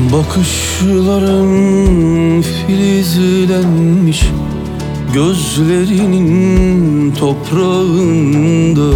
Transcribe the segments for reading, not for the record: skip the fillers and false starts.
Bakışların filizlenmiş, gözlerinin toprağında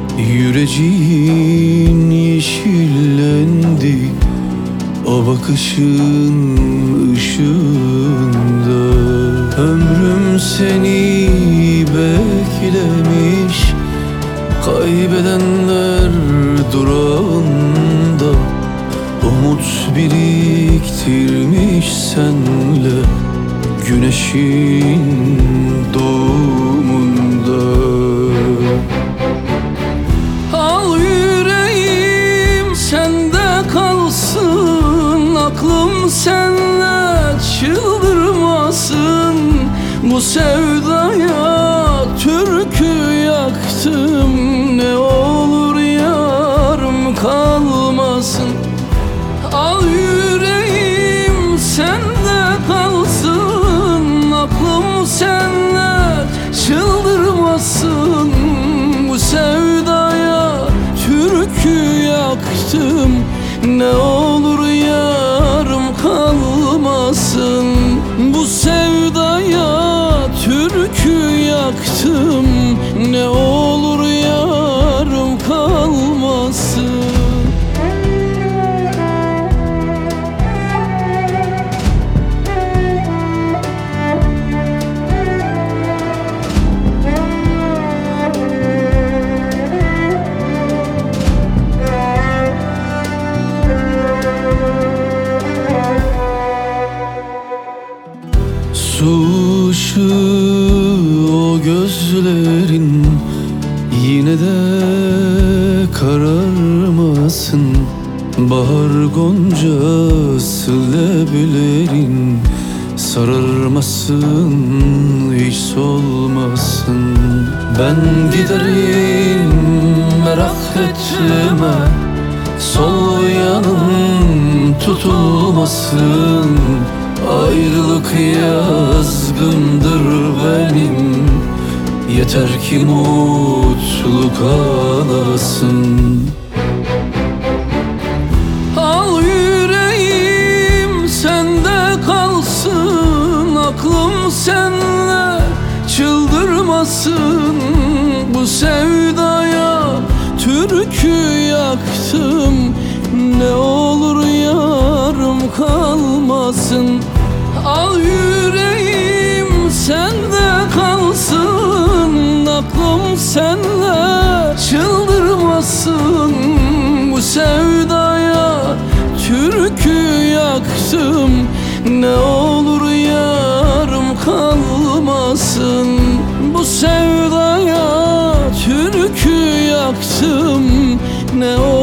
yüreceğin yeşillendi, o bakışın ışığında. Ömrüm seni beklemiş, kaybedenler durağında, umut biriktirmiş senle güneşin doğumunda. Al yüreğim sende kalsın, aklım senle çıldırmasın. Bu sevdaya türkü yaktım, ne olur yarım kalmasın. Al yüreğim sende kalsın, aklım senle çıldırmasın. Bu sevdaya türkü yaktım, ne olur yarım kalmasın. Bu sevdaya türkü yaktım, ne olur yarım kalmasın. Su ışığı o gözlerin, yine de kararmasın. Bahar goncası leblerin, sararmasın, hiç solmasın. Ben giderim merak etme, sol yanım tutulmasın. Ayrılık yazgındır benim, yeter ki mutluluk alasın. Al yüreğim sende kalsın, aklım senle çıldırmasın. Bu sevdaya türkü yaktım, ne olur yarım kalmasın. Al yüreğim sende kalsın, aklım senle çıldırmasın. Bu sevdaya türkü yaktım, ne olur yarım kalmasın. Bu sevdaya türkü yaktım, ne olur